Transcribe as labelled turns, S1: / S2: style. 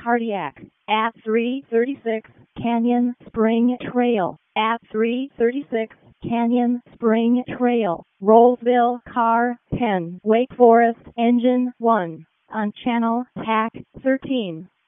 S1: Cardiac, at 336 Canyon Spring Trail, at 336 Canyon Spring Trail, Rollsville, Car 10, Wake Forest, Engine 1, on Channel TAC 13.